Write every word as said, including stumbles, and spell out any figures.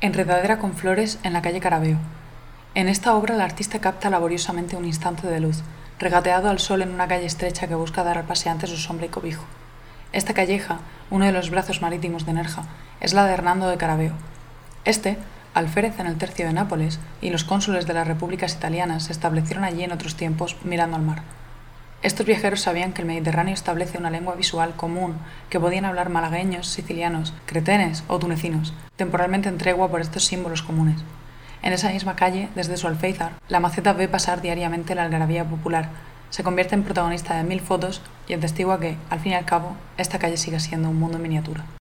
Enredadera con flores en la calle Carabeo. En esta obra el artista capta laboriosamente un instante de luz, regateado al sol en una calle estrecha que busca dar al paseante su sombra y cobijo. Esta calleja, uno de los brazos marítimos de Nerja, es la de Hernando de Carabeo. Este, alférez en el tercio de Nápoles, y los cónsules de las repúblicas italianas se establecieron allí en otros tiempos mirando al mar. Estos viajeros sabían que el Mediterráneo establece una lengua visual común que podían hablar malagueños, sicilianos, cretenes o tunecinos, temporalmente en tregua por estos símbolos comunes. En esa misma calle, desde su alféizar, la maceta ve pasar diariamente la algarabía popular, se convierte en protagonista de mil fotos y atestigua que, al fin y al cabo, esta calle sigue siendo un mundo en miniatura.